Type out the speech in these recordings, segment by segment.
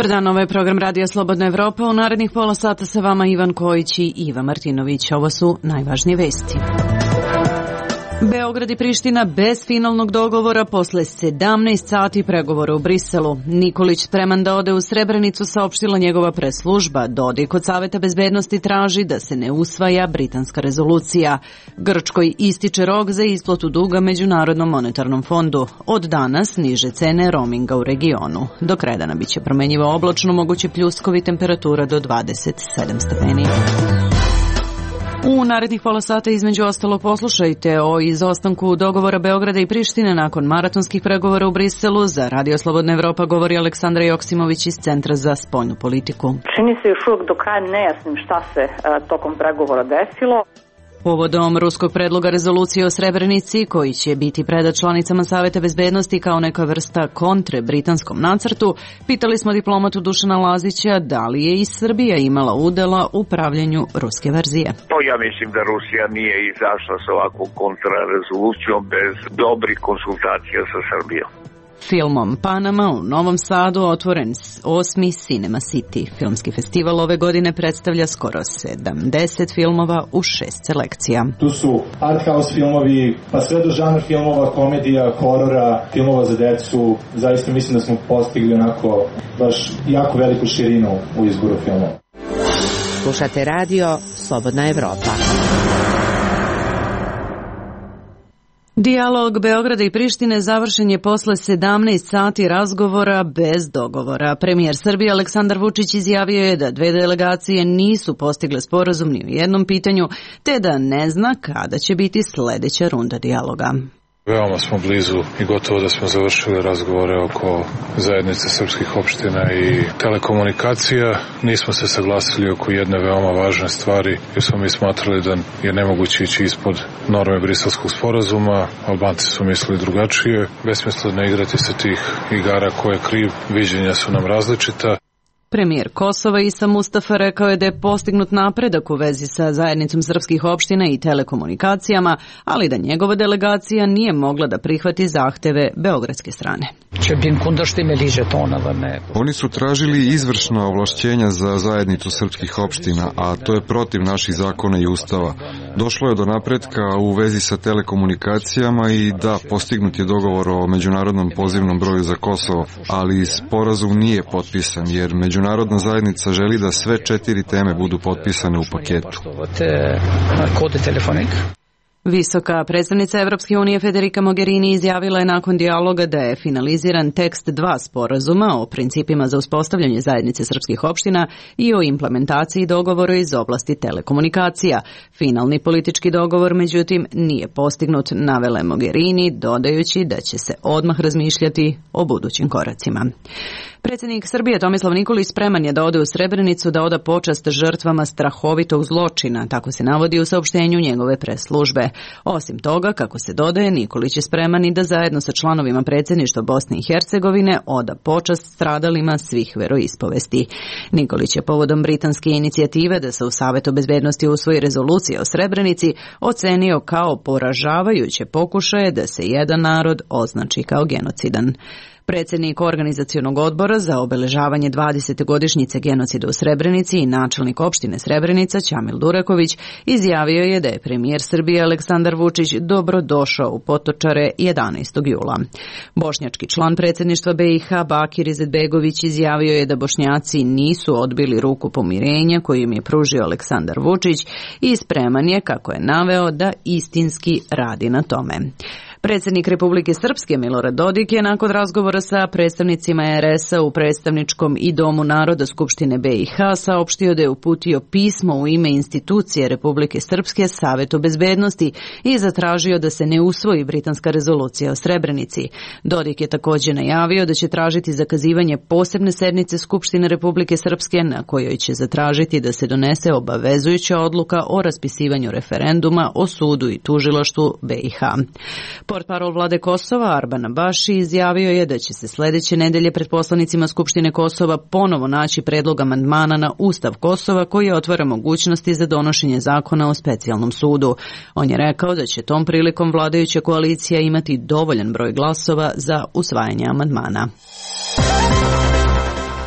Dobar dan, ovo je program Radio Slobodna Evropa. U narednih pola sata sa vama Ivan Kojić i Iva Martinović. Ovo su najvažnije vesti. Beograd i Priština bez finalnog dogovora posle 17 sati pregovora u Briselu. Nikolić spreman da ode u Srebrenicu, saopštila njegova press-služba. Dodik od Saveta bezbednosti traži da se ne usvaja britanska rezolucija. Grčkoj ističe rok za isplatu duga Međunarodnom monetarnom fondu. Od danas niže cene roaminga u regionu. Do kraja dana biće promenjivo oblačno, moguće pljuskovi, temperatura do 27 stepeni. U narednih pola sata između ostalo poslušajte o izostanku dogovora Beograda i Prištine nakon maratonskih pregovora u Briselu. Za Radio Slobodna Evropa govori Aleksandra Joksimović iz Centra za spoljnu politiku. Čini se još uvijek do kraja nejasnim šta se tokom pregovora desilo. Povodom ruskog predloga rezolucije o Srebrenici, koji će biti predat članicama Saveta bezbednosti kao neka vrsta kontre britanskom nacrtu, pitali smo diplomatu Dušana Lazića da li je i Srbija imala udela u pravljenju ruske verzije. Ja mislim da Rusija nije izašla sa ovakvom kontrarezolucijom bez dobrih konsultacija sa Srbijom. Filmom Panama u Novom Sadu otvoren 8. Cinema City. Filmski festival ove godine predstavlja skoro 70 filmova u 6 selekcija. Tu su art house filmovi, pa sve do žanr filmova, komedija, horora, filmova za decu. Zaista mislim da smo postigli onako baš jako veliku širinu u izboru filmova. Slušate radio Slobodna Evropa. Dijalog Beograda i Prištine završen je posle 17 sati razgovora bez dogovora. Premijer Srbije Aleksandar Vučić izjavio je da dve delegacije nisu postigle sporazum ni u jednom pitanju, te da ne zna kada će biti sledeća runda dijaloga. Veoma smo blizu i gotovo da smo završili razgovore oko zajednice srpskih opština i telekomunikacija. Nismo se saglasili oko jedne veoma važne stvari jer smo mi smatrali da je nemoguće ići ispod norme briselskog sporazuma. Albanci su mislili drugačije. Besmisleno igrati se tih igara ko je kriv. Viđenja su nam različita. Premijer Kosova Isa Mustafa rekao je da je postignut napredak u vezi sa zajednicom srpskih opština i telekomunikacijama, ali da njegova delegacija nije mogla da prihvati zahteve beogradske strane. Oni su tražili izvršna ovlašćenja za zajednicu srpskih opština, a to je protiv naših zakona i ustava. Došlo je do napretka u vezi sa telekomunikacijama i da, postignut je dogovor o međunarodnom pozivnom broju za Kosovo, ali sporazum nije potpisan jer međunarodna zajednica želi da sve 4 teme budu potpisane u paketu. Visoka predstavnica Evropske unije Federica Mogherini izjavila je nakon dijaloga da je finaliziran tekst 2 sporazuma o principima za uspostavljanje zajednice srpskih opština i o implementaciji dogovora iz oblasti telekomunikacija. Finalni politički dogovor, međutim, nije postignut, navela je Mogherini, dodajući da će se odmah razmišljati o budućim koracima. Predsjednik Srbije Tomislav Nikolić spreman je da ode u Srebrenicu da oda počast žrtvama strahovitog zločina, tako se navodi u saopštenju njegove press-službe. Osim toga, kako se dodaje, Nikolić je spreman i da zajedno sa članovima predsjedništva Bosne i Hercegovine oda počast stradalima svih veroispovesti. Nikolić je povodom britanske inicijative da se u Savetu bezbednosti usvoji rezolucija o Srebrenici ocenio kao poražavajuće pokušaje da se jedan narod označi kao genocidan. Predsjednik Organizacionog odbora za obeležavanje 20. godišnjice genocida u Srebrenici i načelnik opštine Srebrenica Ćamil Duraković izjavio je da je premijer Srbije Aleksandar Vučić dobro došao u Potočare 11. jula. Bošnjački član predsjedništva BiH Bakir Izetbegović izjavio je da Bošnjaci nisu odbili ruku pomirenja koju im je pružio Aleksandar Vučić i spreman je, kako je naveo, da istinski radi na tome. Predsjednik Republike Srpske Milorad Dodik je nakon razgovora sa predstavnicima RS-a u predstavničkom i Domu naroda Skupštine BiH saopštio da je uputio pismo u ime institucije Republike Srpske Savetu bezbednosti i zatražio da se ne usvoji britanska rezolucija o Srebrenici. Dodik je također najavio da će tražiti zakazivanje posebne sednice Skupštine Republike Srpske na kojoj će zatražiti da se donese obavezujuća odluka o raspisivanju referenduma o sudu i tužilaštvu BiH. Portparol vlade Kosova Arban Abaši izjavio je da će se sljedeće nedelje pred poslanicima Skupštine Kosova ponovo naći predlog amandmana na Ustav Kosova koji otvara mogućnosti za donošenje zakona o specijalnom sudu. On je rekao da će tom prilikom vladajuća koalicija imati dovoljan broj glasova za usvajanje amandmana.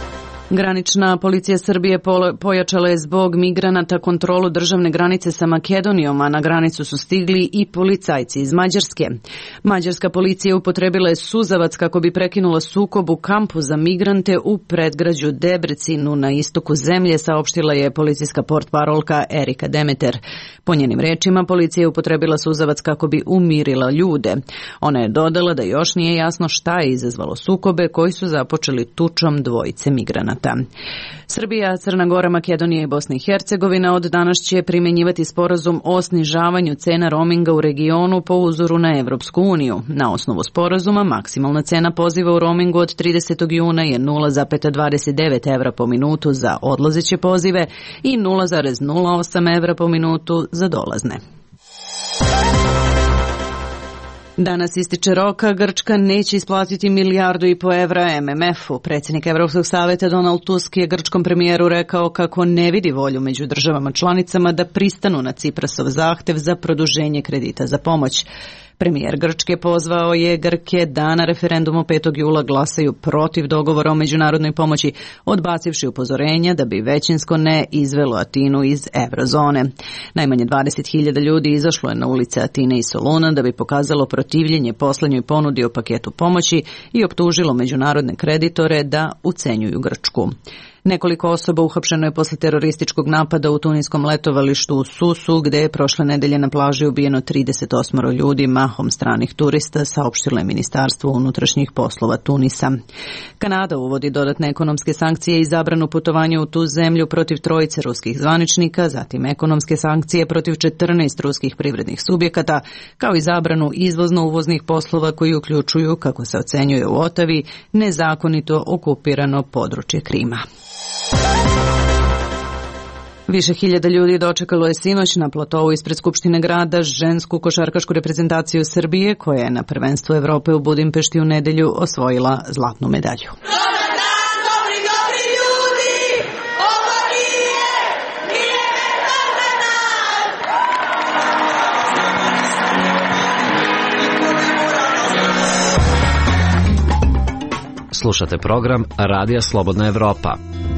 Granična policija Srbije pojačala je zbog migranata kontrolu državne granice sa Makedonijom, a na granicu su stigli i policajci iz Mađarske. Mađarska policija upotrebila je suzavac kako bi prekinula sukob u kampu za migrante u predgrađu Debrecinu na istoku zemlje, saopštila je policijska portparolka Erika Demeter. Po njenim rečima, policija je upotrebila suzavac kako bi umirila ljude. Ona je dodala da još nije jasno šta je izazvalo sukobe koji su započeli tučom dvojice migranata. Srbija, Crna Gora, Makedonija i Bosna i Hercegovina od danas će primjenjivati sporazum o snižavanju cena roaminga u regionu po uzoru na Evropsku uniju. Na osnovu sporazuma maksimalna cena poziva u roamingu od 30. juna je 0,29 evra po minutu za odlazeće pozive i 0,08 evra po minutu za dolazne. Danas ističe roka, Grčka neće isplatiti 1,5 milijardu evra MMF-u. Predsjednik Evropskog saveta Donald Tusk je grčkom premijeru rekao kako ne vidi volju među državama članicama da pristanu na Ciprasov zahtev za produženje kredita za pomoć. Premijer Grčke pozvao je Grke da na referendumu 5. jula glasaju protiv dogovora o međunarodnoj pomoći, odbacivši upozorenja da bi većinsko ne izvelo Atinu iz eurozone. Najmanje 20.000 ljudi izašlo je na ulice Atine i Soluna da bi pokazalo protivljenje poslednjoj ponudi o paketu pomoći i optužilo međunarodne kreditore da ucenjuju Grčku. Nekoliko osoba uhapšeno je posle terorističkog napada u tuniskom letovalištu u Susu, gde je prošle nedelje na plaži ubijeno 38 ljudi, mahom stranih turista, saopštilo je Ministarstvo unutrašnjih poslova Tunisa. Kanada uvodi dodatne ekonomske sankcije i zabranu putovanja u tu zemlju protiv 3 ruskih zvaničnika, zatim ekonomske sankcije protiv 14 ruskih privrednih subjekata, kao i zabranu izvozno-uvoznih poslova koji uključuju, kako se ocenjuje u Otavi, nezakonito okupirano područje Krima. Više hiljada ljudi dočekalo je sinoć na platovu ispred Skupštine grada žensku košarkašku reprezentaciju Srbije, koja je na prvenstvu Evrope u Budimpešti u nedelju osvojila zlatnu medalju. Slušate program Radija Slobodna Evropa.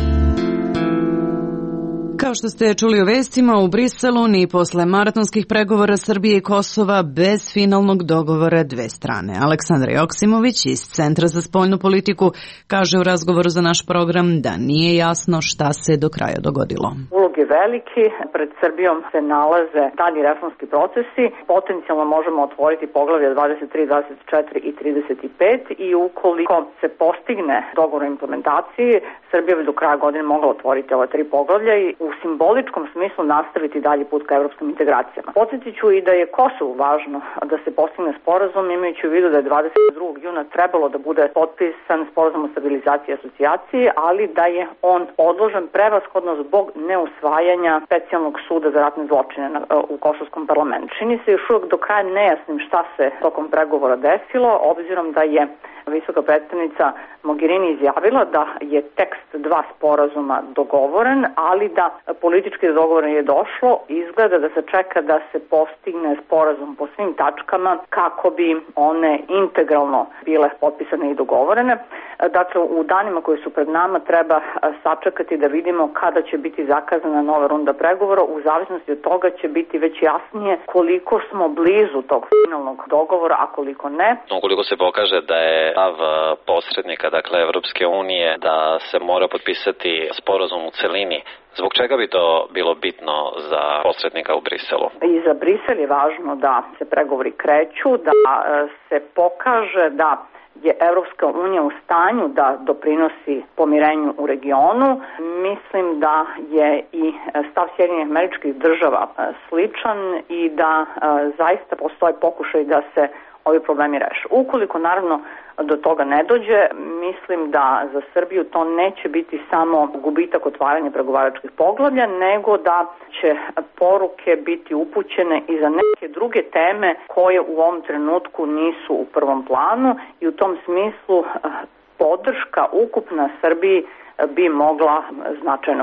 Kao što ste čuli u vestima, u Briselu ni posle maratonskih pregovora Srbije i Kosova bez finalnog dogovora dve strane. Aleksandar Joksimović iz Centra za spoljnu politiku kaže u razgovoru za naš program da nije jasno šta se do kraja dogodilo. Ulog je veliki, pred Srbijom se nalaze dalji reformski procesi, potencijalno možemo otvoriti poglavlje 23, 24 i 35 i ukoliko se postigne dogovor o implementaciji, Srbija bi do kraja godine mogla otvoriti ova 3 poglavlja i u simboličkom smislu nastaviti dalji put ka evropskim integracijama. Podsjetit ću i da je Kosovu važno da se postigne sporazum, imajući u vidu da je 22. juna trebalo da bude potpisan sporazum o stabilizaciji i asocijaciji, ali da je on odložen prevashodno zbog neusvajanja specijalnog suda za ratne zločine u Kosovskom parlamentu. Čini se još uvijek do kraja nejasnim šta se tokom pregovora desilo, obzirom da je visoka predstavnica Mogherini izjavila da je tekst 2 sporazuma dogovoren, ali da politički dogovor je došlo, izgleda da se čeka da se postigne sporazum po svim tačkama kako bi one integralno bile potpisane i dogovorene. Dakle, u danima koji su pred nama treba sačekati da vidimo kada će biti zakazana nova runda pregovora. U zavisnosti od toga će biti već jasnije koliko smo blizu tog finalnog dogovora, a koliko ne. Ukoliko se pokaže da je stav posrednika, dakle Evropske unije, da se mora potpisati sporazum u celini, zbog čega bi to bilo bitno za posrednika u Briselu? I za Brisel je važno da se pregovori kreću, da se pokaže da je Evropska unija u stanju da doprinosi pomirenju u regionu. Mislim da je i stav Sjedinjenih Američkih Država sličan i da zaista postoje pokušaj da se ovi problemi reše. Ukoliko naravno do toga ne dođe, mislim da za Srbiju to neće biti samo gubitak otvaranja pregovaračkih poglavlja, nego da će poruke biti upućene i za neke druge teme koje u ovom trenutku nisu u prvom planu i u tom smislu podrška ukupna Srbiji bi mogla značajno pasti.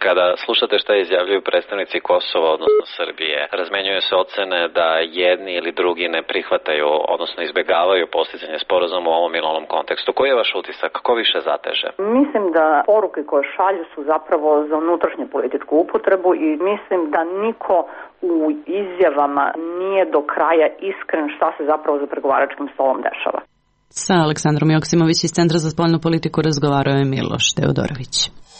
Kada slušate šta izjavljuju predstavnici Kosova, odnosno Srbije, razmenjuju se ocene da jedni ili drugi ne prihvataju, odnosno izbegavaju postizanje sporazuma u ovom ili onom kontekstu. Koji je vaš utisak? Ko više zateže? Mislim da poruke koje šalju su zapravo za unutrašnju političku upotrebu i mislim da niko u izjavama nije do kraja iskren šta se zapravo za pregovaračkim stolom dešava. Sa Aleksandrom Joksimović iz Centra za spoljnu politiku razgovarao je Miloš Teodorović.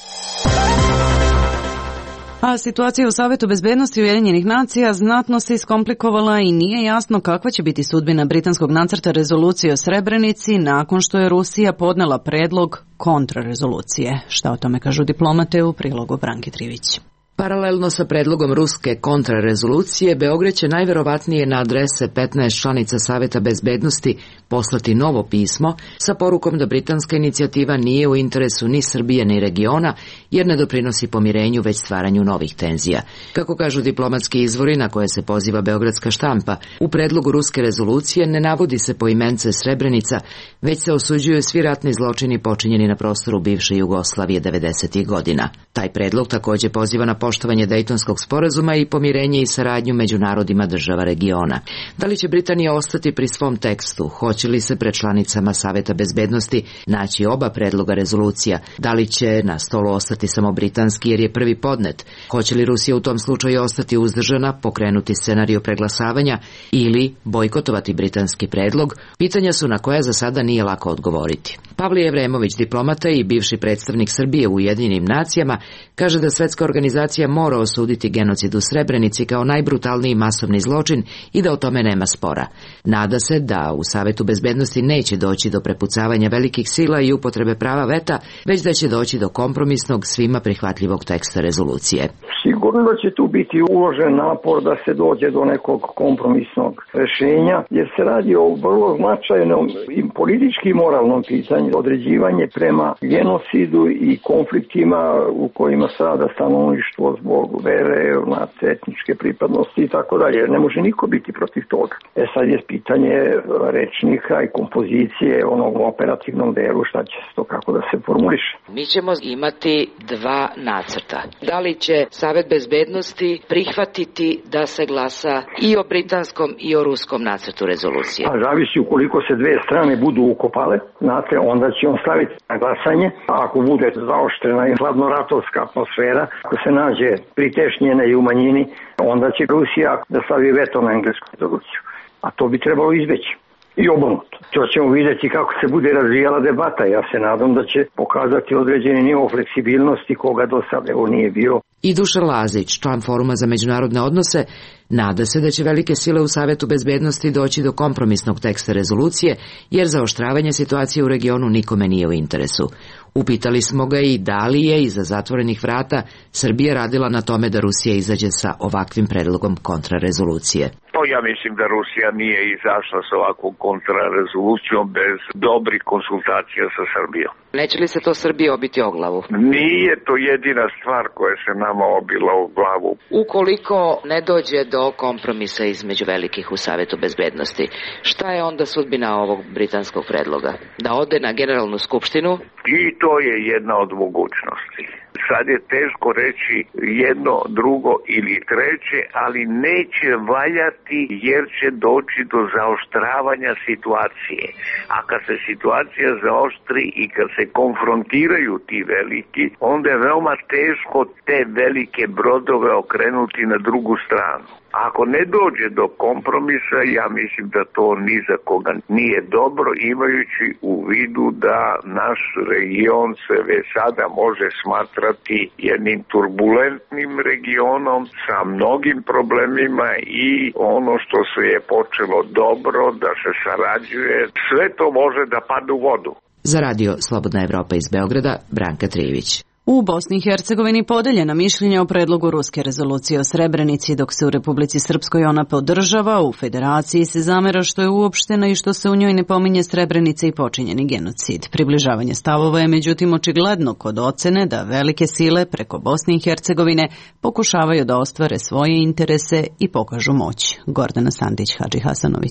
A situacija u Savetu bezbednosti Ujedinjenih nacija znatno se iskomplikovala i nije jasno kakva će biti sudbina britanskog nacrta rezolucije o Srebrenici nakon što je Rusija podnela predlog kontrarezolucije. Šta o tome kažu diplomate u prilogu Branke Trivić. Paralelno sa predlogom ruske kontrarezolucije, Beograd će najverovatnije na adrese 15 članica Saveta bezbednosti poslati novo pismo sa porukom da britanska inicijativa nije u interesu ni Srbije ni regiona, jer ne doprinosi pomirenju već stvaranju novih tenzija. Kako kažu diplomatski izvori na koje se poziva beogradska štampa, u predlogu ruske rezolucije ne navodi se poimence Srebrenica, već se osuđuju svi ratni zločini počinjeni na prostoru bivše Jugoslavije 90. godina. Taj predlog takođe poziva na poštovanje Dejtonskog sporazuma i pomirenje i saradnju među narodima država regiona. Da li će Britanija ostati pri svom tekstu? Hoće li se pred članicama Saveta bezbednosti naći oba predloga rezolucija? Da li će na stolu ostati samo britanski jer je prvi podnet? Hoće li Rusija u tom slučaju ostati uzdržana, pokrenuti scenariju preglasavanja ili bojkotovati britanski predlog? Pitanja su na koja za sada nije lako odgovoriti. Pavle Jevremović, diplomata i bivši predstavnik Srbije u Ujedinjenim nacijama, kaže da Svetska organizacija mora osuditi genocid u Srebrenici kao najbrutalniji masovni zločin i da o tome nema spora. Nada se da u Savetu bezbednosti neće doći do prepucavanja velikih sila i upotrebe prava veta, već da će doći do kompromisnog, svima prihvatljivog teksta rezolucije. Sigurno da će tu biti uložen napor da se dođe do nekog kompromisnog rešenja, jer se radi o vrlo značajnom i politički i moralnom pitanju. Određivanje prema genocidu i konfliktima u kojima strada stanovništvo zbog vere, etničke pripadnosti i tako dalje. Ne može niko biti protiv toga. Sad je pitanje rečnika i kompozicije onog operativnog delu, šta će se to, kako da se formuliše. Mi ćemo imati dva nacrta. Da li će Savet bezbednosti prihvatiti da se glasa i o britanskom i o ruskom nacrtu rezolucije? A zavisi ukoliko se dve strane budu ukopale, znate, onda će on staviti na glasanje, a ako bude zaoštrena i hladnoratovska atmosfera, ako se nađe pritešnjene i u manjini, onda će Rusija da stavi veto na englesku rezoluciju. A to bi trebalo izbeći. I obrnuto. To ćemo vidjeti kako se bude razvijala debata. Ja se nadam da će pokazati određeni nivo fleksibilnosti koga do sada nije bio. I Dušan Lazić, član Foruma za međunarodne odnose, nada se da će velike sile u Savetu bezbednosti doći do kompromisnog teksta rezolucije, jer zaoštravanje situacije u regionu nikome nije u interesu. Upitali smo ga i da li je iza zatvorenih vrata Srbija radila na tome da Rusija izađe sa ovakvim predlogom kontrarezolucije. Ja mislim da Rusija nije izašla sa ovakvom kontrarezolucijom bez dobrih konsultacija sa Srbijom. Neće li se to Srbiji obiti o glavu? Nije to jedina stvar koja se nama obila o glavu. Ukoliko ne dođe do kompromisa između velikih u Savetu bezbednosti, šta je onda sudbina ovog britanskog predloga? Da ode na Generalnu skupštinu? I to je jedna od mogućnosti. Sad je teško reći jedno, drugo ili treće, ali neće valjati jer će doći do zaoštravanja situacije. A kad se situacija zaoštri i kad se konfrontiraju ti veliki, onda je veoma teško te velike brodove okrenuti na drugu stranu. Ako ne dođe do kompromisa, ja mislim da to ni za koga nije dobro, imajući u vidu da naš region se već sada može smatrati jednim turbulentnim regionom sa mnogim problemima i ono što se je počelo dobro, da se sarađuje, sve to može da padne u vodu. Za radio Slobodna Evropa iz Beograda, Branka Trivić. U Bosni i Hercegovini podeljena mišljenja o predlogu ruske rezolucije o Srebrenici, dok se u Republici Srpskoj ona podržava, u Federaciji se zamera što je uopštena i što se u njoj ne pominje Srebrenica i počinjeni genocid. Približavanje stavova je međutim očigledno kod ocene da velike sile preko Bosne i Hercegovine pokušavaju da ostvare svoje interese i pokažu moć. Gordana Sandić, Hadži Hasanović.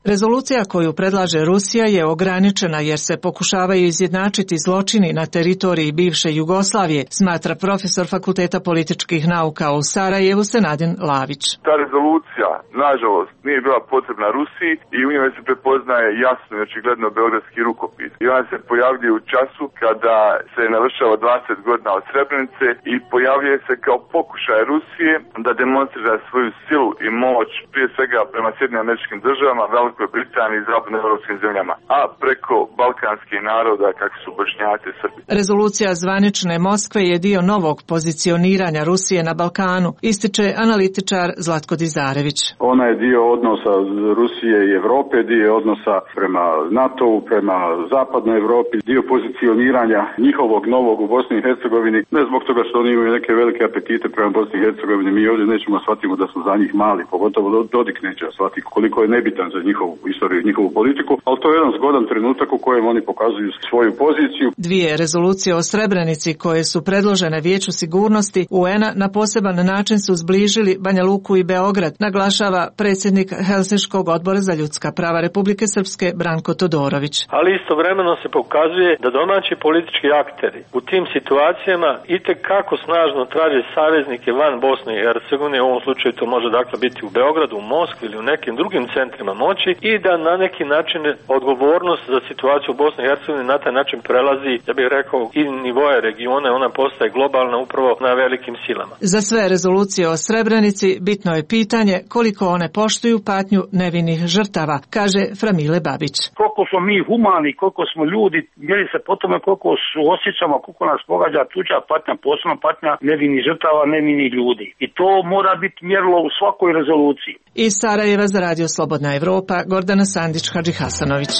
Rezolucija koju predlaže Rusija je ograničena jer se pokušavaju izjednačiti zločini na teritoriji bivše Jugoslavije, smatra profesor Fakulteta političkih nauka u Sarajevu Senadin Lavić. Ta rezolucija, nažalost, nije bila potrebna Rusiji i u njoj se prepoznaje jasno i očigledno beogradski rukopis. I ona se pojavljuje u času kada se navršava 20 godina od Srebrenice i pojavljuje se kao pokušaj Rusije da demonstrira svoju silu i moć prije svega prema Sjedinjenim Američkim Državama, Velikoj Britaniji i zapadnoevropskim zemljama, a preko balkanskih naroda kakvi su Bošnjaci i Srbi. Rezolucija zvanične Moskve je dio novog pozicioniranja Rusije na Balkanu, ističe analitičar Zlatko Dizarević. Ona je dio odnosa Rusije i Evrope, dio odnosa prema NATO-u, prema zapadnoj Evropi, dio pozicioniranja njihovog novog u Bosni i Hercegovini, ne zbog toga što oni imaju neke velike apetite prema Bosni i Hercegovini, mi ovdje nećemo shvatiti da su za njih mali, pogotovo Dodik neće shvatiti koliko je nebitan za njihovu istoriju i njihovu politiku, ali to je jedan zgodan trenutak u kojem oni pokazuju svoju poziciju. Dvije rezolucije o Srebrenici koje su predložene Vijeću sigurnosti UN-a na poseban način su zbližili Banja Luku i Beograd, naglašava predsjednik Helsinškog odbora za ljudska prava Republike Srpske Branko Todorović. Ali istovremeno se pokazuje da domaći politički akteri u tim situacijama itekako snažno traže saveznike van Bosne i Hercegovine, u ovom slučaju to može dakle biti u Beogradu, u Moskvi ili u nekim drugim centrima moći, i da na neki način odgovornost za situaciju u Bosni i Hercegovini na taj način prelazi, ja bih rekao, i nivoje regiona, ona postaje globalna upravo na velikim silama. Za sve rezolucije o Srebrenici bitno je pitanje koliko one poštuju patnju nevinih žrtava, kaže Framile Babić. Koliko smo mi humani, koliko smo ljudi, mjeri se po tome koliko su osjećamo, koliko nas pogađa tuđa patnja, posebno patnja nevinih žrtava, nevinih ljudi. I to mora biti mjerilo u svakoj rezoluciji. Iz Sarajeva za Radio Slobodna Evropa, Gordana Sandić-Hadži Hasanović.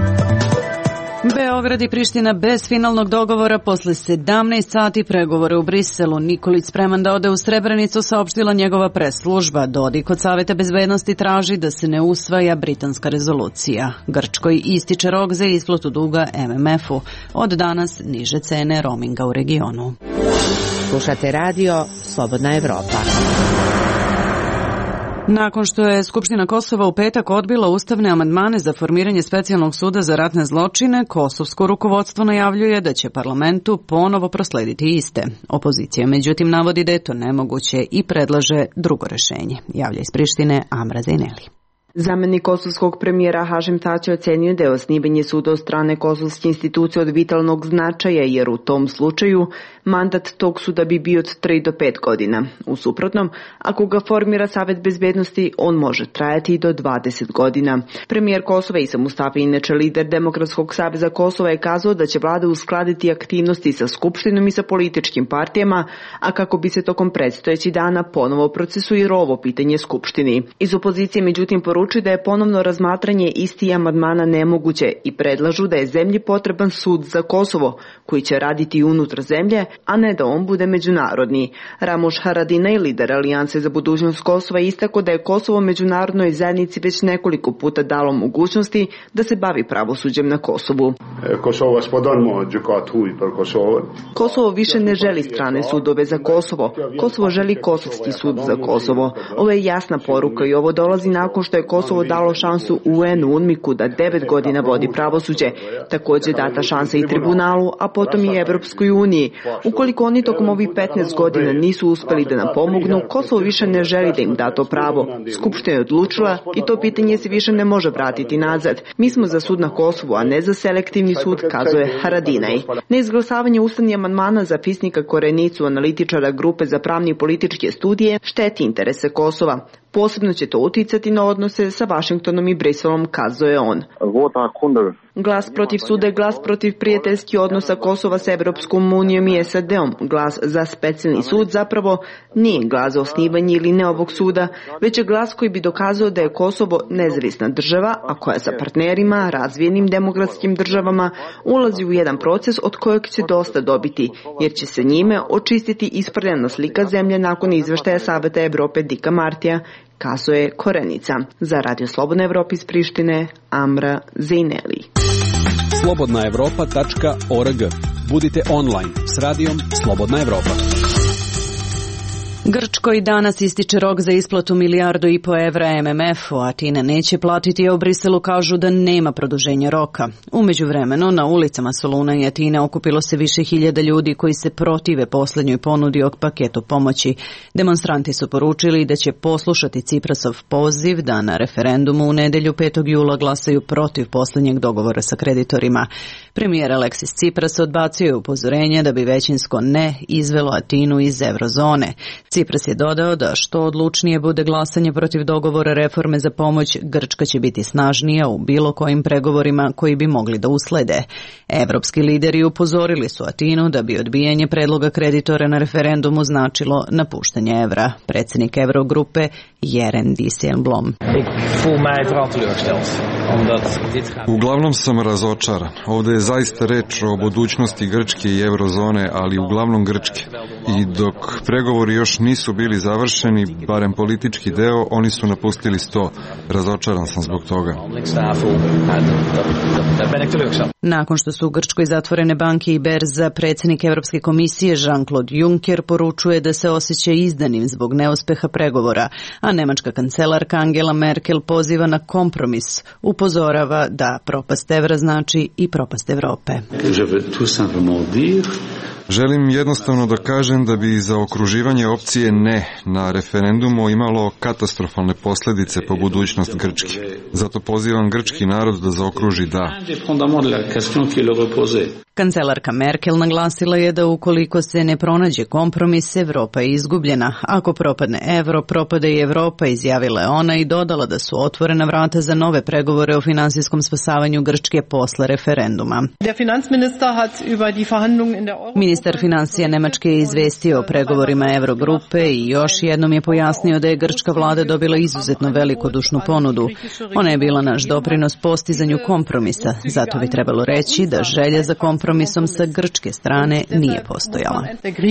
Beograd i Priština bez finalnog dogovora posle 17 sati pregovora u Briselu. Nikolić spreman da ode u Srebrenicu, saopštila njegova press-služba. Dodik od Saveta bezbednosti traži da se ne usvaja britanska rezolucija. Grčkoj ističe rok za isplatu duga MMF-u. Od danas niže cene roaminga u regionu. Slušate radio Slobodna Evropa. Nakon što je Skupština Kosova u petak odbila ustavne amandmane za formiranje specijalnog suda za ratne zločine, kosovsko rukovodstvo najavljuje da će parlamentu ponovo proslediti iste. Opozicija međutim navodi da je to nemoguće i predlaže drugo rešenje. Javlja iz Prištine Amra Zejneli. Zamenik kosovskog premijera Hašim Tači ocenio da je osnivanje suda od strane kosovske institucije od vitalnog značaja, jer u tom slučaju mandat tog suda bi bio od 3 do 5 godina. U suprotnom, ako ga formira Savet bezbednosti, on može trajati do 20 godina. Premijer Kosova Isa Mustafa, inače lider Demokratskog saveza Kosova, je kazao da će vlada uskladiti aktivnosti sa Skupštinom i sa političkim partijama, a kako bi se tokom predstojećih dana ponovo procesuiralo ovo pitanje Skupštini. Iz opozicije međutim poručuju da je ponovno razmatranje istih amandmana nemoguće i predlažu da je zemlji potreban sud za Kosovo, koji će raditi unutar zemlje, a ne da on bude međunarodni. Ramuš Haradinaj, lider Alijanse za budućnost Kosova, istakao da je Kosovo međunarodnoj zajednici već nekoliko puta dalo mogućnosti da se bavi pravosuđem na Kosovu. Kosovo više ne želi strane sudove za Kosovo. Kosovo želi kosovski sud za Kosovo. Ovo je jasna poruka i ovo dolazi nakon što je Kosovo dalo šansu UN-u UNMIK-u da 9 godina vodi pravosuđe. Također data šansa i tribunalu, a potom i Evropskoj uniji. Ukoliko oni tokom ovih 15 godina nisu uspeli da nam pomognu, Kosovo više ne želi da im da to pravo. Skupština je odlučila i to pitanje se više ne može vratiti nazad. Mi smo za sud na Kosovu, a ne za selektivni sud, kazuje Haradinaj. Neizglasavanje ustavnih amandmana za Fisnika Korenicu, analitičara grupe za pravne i političke studije, šteti interese Kosova. Posebno će to uticati na odnose sa Vašingtonom i Briselom, kazuje on. Glas protiv suda je glas protiv prijateljskih odnosa Kosova sa Evropskom unijom i SAD-om. Glas za specijalni sud zapravo nije glas za osnivanje ili ne ovog suda, već je glas koji bi dokazao da je Kosovo nezavisna država, a koja sa partnerima, razvijenim demokratskim državama, ulazi u jedan proces od kojeg će dosta dobiti, jer će se njime očistiti isprljana slika zemlje nakon izveštaja Saveta Evrope Dika Martija, kazuje Korenica. Za Radio Slobodna Evropa iz Prištine, Amra Zejneli. slobodnaevropa.org. Budite online s radijom Slobodna Evropa. Grčkoj danas ističe rok za isplatu 1,5 milijardu evra MMF-u, a Atina neće platiti, a u Briselu kažu da nema produženja roka. U međuvremenu, na ulicama Soluna i Atine okupilo se više hiljada ljudi koji se protive poslednjoj ponudi o paketu pomoći. Demonstranti su poručili da će poslušati Ciprasov poziv da na referendumu u nedelju 5. jula glasaju protiv poslednjeg dogovora sa kreditorima. Premijer Aleksis Cipras odbacio je upozorenje da bi većinsko ne izvelo Atinu iz eurozone. Cipras je dodao da što odlučnije bude glasanje protiv dogovora reforme za pomoć, Grčka će biti snažnija u bilo kojim pregovorima koji bi mogli da uslede. Evropski lideri upozorili su Atinu da bi odbijanje predloga kreditora na referendumu značilo napuštanje evra. Predsjednik Eurogrupe Jeroen Dijsselbloem. Uglavnom sam razočaran. Ovdje je zaista reč o budućnosti Grčke i eurozone, ali uglavnom Grčke. I dok pregovori još nisu bili završeni, barem politički deo, oni su napustili sto. Razočaran sam zbog toga. Nakon što su u Grčkoj zatvorene banke i berza, predsjednik Evropske komisije Jean-Claude Juncker poručuje da se osjeća izdanim zbog neuspeha pregovora, a nemačka kancelarka Angela Merkel poziva na kompromis. Upozorava da propast evra znači i propast Evrope. Želim jednostavno da kažem da bi zaokruživanje opcije ne na referendumu imalo katastrofalne posljedice po budućnost Grčke. Zato pozivam grčki narod da zaokruži da. Kancelarka Merkel naglasila je da ukoliko se ne pronađe kompromis, Evropa je izgubljena. Ako propadne evro, propada i Evropa, izjavila je ona i dodala da su otvorena vrata za nove pregovore o finansijskom spasavanju Grčke posle referenduma. Ministar financija Nemačke je izvestio o pregovorima Eurogrupe i još jednom je pojasnio da je grčka vlada dobila izuzetno velikodušnu ponudu. Ona je bila naš doprinos postizanju kompromisa, zato bi trebalo reći da želja za kompromisom sa grčke strane nije postojala.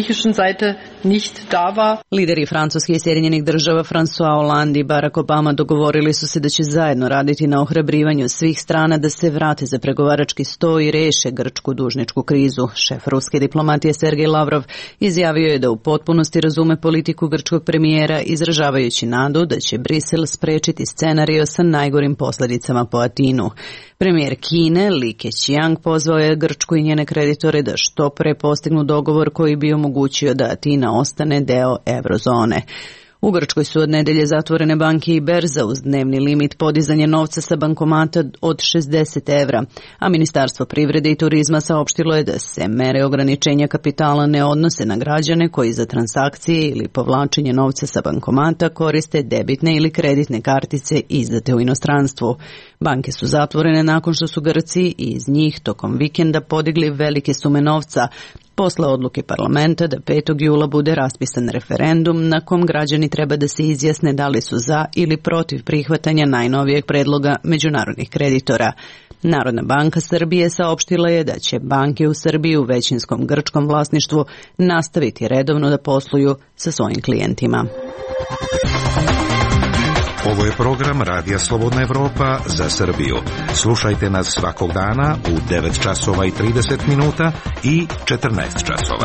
Lideri Francuske i Sjedinjenih država François Hollande i Barack Obama dogovorili su se da će zajedno raditi na ohrabrivanju svih strana da se vrate za pregovarački sto i reše grčku dužničku krizu. Šef ruske diplomatije Sergej Lavrov izjavio je da u potpunosti razume politiku grčkog premijera, izražavajući nadu da će Brisel sprečiti scenario sa najgorim posljedicama po Atinu. Premijer Kine Li Keqiang pozvao je Grčku i njene kreditore da što pre postignu dogovor koji bi omogućio da Atina ostane deo eurozone. U Grčkoj su od nedelje zatvorene banke i berza uz dnevni limit podizanje novca sa bankomata od 60 evra, a Ministarstvo privrede i turizma saopštilo je da se mere ograničenja kapitala ne odnose na građane koji za transakcije ili povlačenje novca sa bankomata koriste debitne ili kreditne kartice izdate u inostranstvu. Banke su zatvorene nakon što su Grci iz njih tokom vikenda podigli velike sume novca, posle odluke parlamenta da 5. jula bude raspisan referendum na kom građani treba da se izjasne da li su za ili protiv prihvatanja najnovijeg predloga međunarodnih kreditora. Narodna banka Srbije saopštila je da će banke u Srbiji u većinskom grčkom vlasništvu nastaviti redovno da posluju sa svojim klijentima. Ovo je program Radija Slobodna Evropa za Srbiju. Slušajte nas svakog dana u 9 časova i 30 minuta i 14 časova.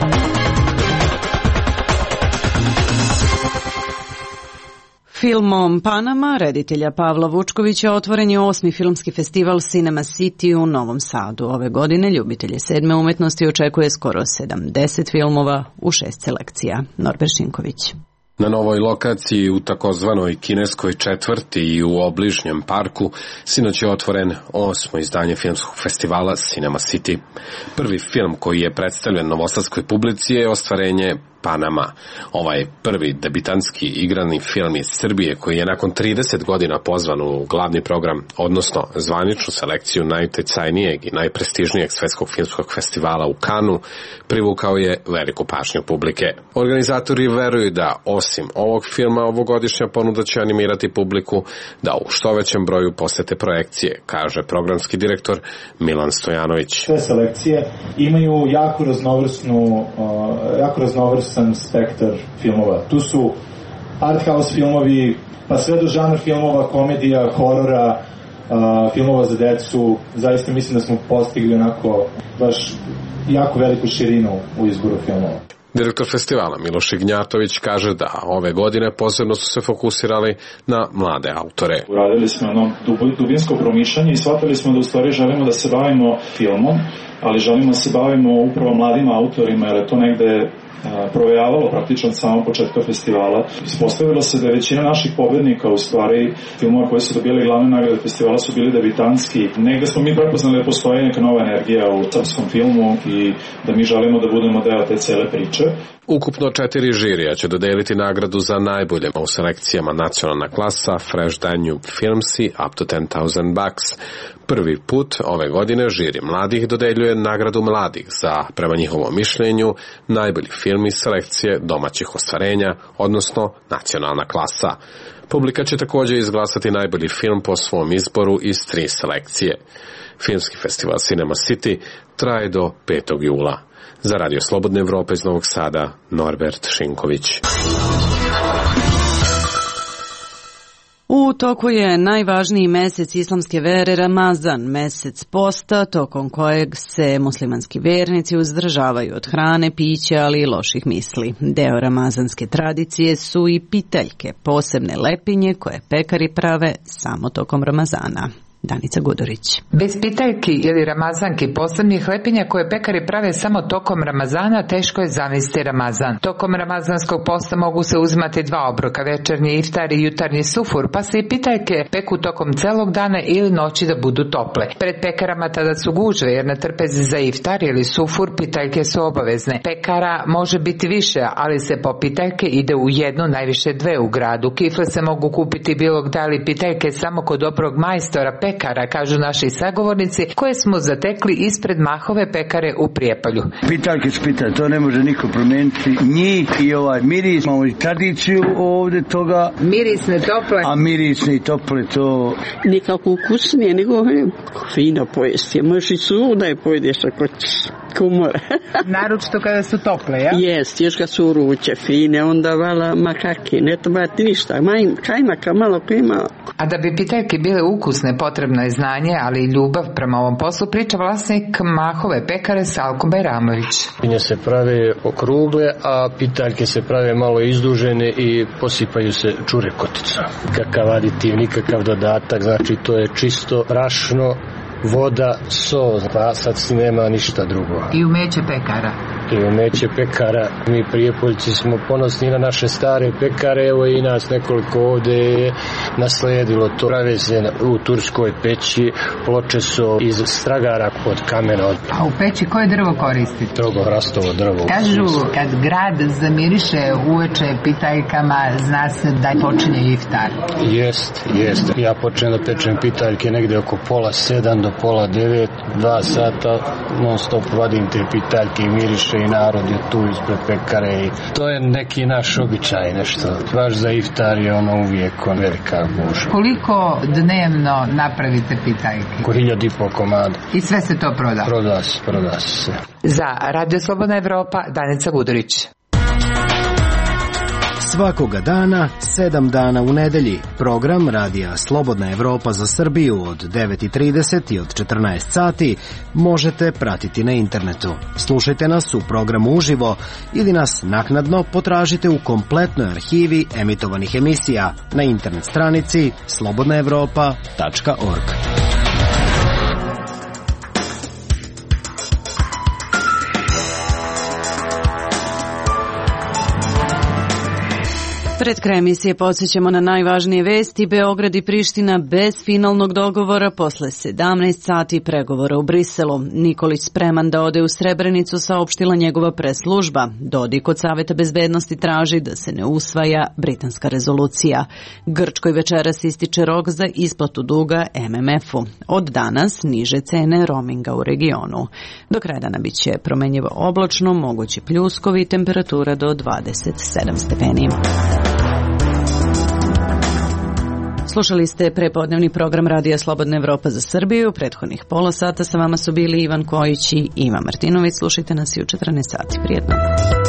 Filmom Panama reditelja Pavla Vučkovića otvoren je 8. filmski festival Cinema City u Novom Sadu. Ove godine ljubitelje 7. umetnosti očekuje skoro 70 filmova u 6 selekcija. Norbert Šinković. Na novoj lokaciji u takozvanoj kineskoj četvrti i u obližnjem parku sinoć je otvoren 8. izdanje filmskog festivala Cinema City. Prvi film koji je predstavljen novosadskoj publici je ostvarenje Panama. Ovaj prvi debitanski igrani film iz Srbije koji je nakon 30 godina pozvan u glavni program, odnosno zvaničnu selekciju najutjecajnijeg i najprestižnijeg svetskog filmskog festivala u Kanu, privukao je veliku pažnju publike. Organizatori veruju da osim ovog filma ovogodišnja ponuda će animirati publiku da u što većem broju posete projekcije, kaže programski direktor Milan Stojanović. Sve selekcije imaju jako raznovrstan spektar filmova. Tu su art house filmovi, pa sve do žanr filmova, komedija, horora, filmova za decu. Zaista mislim da smo postigli onako baš jako veliku širinu u izboru filmova. Direktor festivala Miloš Ignjatović kaže da ove godine posebno su se fokusirali na mlade autore. Uradili smo jedno dubinsko promišljanje i shvatili smo da u stvari želimo da se bavimo filmom, ali želimo da se bavimo upravo mladim autorima, jer je to negde provejavalo praktično od samog početka festivala. Ispostavilo se da je većina naših pobednika u stvari filmova koji su dobili glavne nagrade festivala su bili debitanski. Negde smo mi prepoznali da postoji neka nova energija u srpskom filmu i da mi želimo da budemo deo te cele priče. Ukupno 4 žirija će dodeliti nagradu za najbolje u selekcijama Nacionalna klasa, Fresh Danube Films i Up to 10,000 Bucks. Prvi put ove godine žiri mladih dodeljuje nagradu mladih za, prema njihovom mišljenju, najbolji film iz selekcije domaćih ostvarenja, odnosno Nacionalna klasa. Publika će također izglasati najbolji film po svom izboru iz 3 selekcije. Filmski festival Cinema City traje do 5. jula. Za Radio Slobodne Evrope iz Novog Sada, Norbert Šinković. U toku je najvažniji mesec islamske vere Ramazan, mesec posta, tokom kojeg se muslimanski vernici uzdržavaju od hrane, pića, ali i loših misli. Deo ramazanske tradicije su i pitaljke, posebne lepinje koje pekari prave samo tokom Ramazana. Danica Gudorić. Bez pitaljki ili ramazanki, posebnih lepinja koje pekari prave samo tokom Ramazana, teško je zamisliti Ramazan. Tokom ramazanskog posta mogu se uzimati 2 obroka, večernji iftar i jutarnji sufur, pa se i pitaljke peku tokom celog dana ili noći da budu tople. Pred pekarama tada su gužve, jer na trpezi za iftar ili sufur pitaljke su obavezne. Pekara može biti više, ali se po pitaljke ide u 1, najviše 2 u gradu. Kifle se mogu kupiti bilo gde, ali pitaljke samo kod dobrog majstora pekara, kažu naši sagovornici, koje smo zatekli ispred Mahove pekare u Prijepolju. Pitaljke su pitaljke, to ne može niko promijeniti. Njih i ovaj miris, imamo i tradiciju ovdje toga. Mirisne tople. A mirisne i tople to... Nikako ukusnije, nego fino pojesti. Možeš i suda je pojedeš ako ćeš. Kumora. Naročito kada su tople, ja? Jest, još kad su ruće fine, onda vala makaki, ne treba ti ništa. Kajmaka malo ko ima. A da bi pitaljke bile ukusne, potrebno je znanje, ali i ljubav prema ovom poslu, priča vlasnik Mahove pekare Salko Bajramović. Pinje se prave okrugle, a pitaljke se prave malo izdužene i posipaju se čurekotica. Kakav aditiv, nikakav dodatak, znači to je čisto brašno, voda, sol, kvasac, nema ništa drugo. I umeće pekara. I umeće pekara. Mi Prijepoljci smo ponosni na naše stare pekare, evo i nas nekoliko ovde je nasledilo to. Prave se u turskoj peći, ploče su iz stragara od kamena. A u peći koje drvo koristite? Strogo hrastovo drvo. Kažu, kad grad zamiriše uveče pitaljkama, zna se da počinje iftar. Jest. Ja počnem da pečem pitaljke negde oko 8:30 do 8:30, 2 sata, non stop vadim te pitaljke i miriše i narod je tu ispred pekare i to je neki naš običaj, nešto. Baš za iftar je ono uvijek velika gužva. Koliko dnevno napravite pitaljke? Oko 1.500 komada. I sve se to proda? Proda se. Za Radio Slobodna Evropa, Danica Gudorić. Svakoga dana, 7 dana u nedelji. Program Radija Slobodna Evropa za Srbiju od 9:30 i od 14 sati možete pratiti na internetu. Slušajte nas u programu uživo ili nas naknadno potražite u kompletnoj arhivi emitovanih emisija na internet stranici slobodnaevropa.org. Pred kraj emisije podsjećamo na najvažnije vesti. Beograd i Priština bez finalnog dogovora posle 17 sati pregovora u Briselu. Nikolić spreman da ode u Srebrenicu, saopštila njegova press-služba. Dodik od Saveta bezbednosti traži da se ne usvaja britanska rezolucija. Grčkoj večeras ističe rok za isplatu duga MMF-u. Od danas niže cene roaminga u regionu. Do kraja dana bit će promenjivo oblačno, mogući pljuskovi i temperatura do 27 stepeni. Slušali ste prepodnevni program Radija Slobodna Evropa za Srbiju. Prethodnih pola sata sa vama su bili Ivan Kojić i Iva Martinović. Slušajte nas i u 14 sati. Prijetno.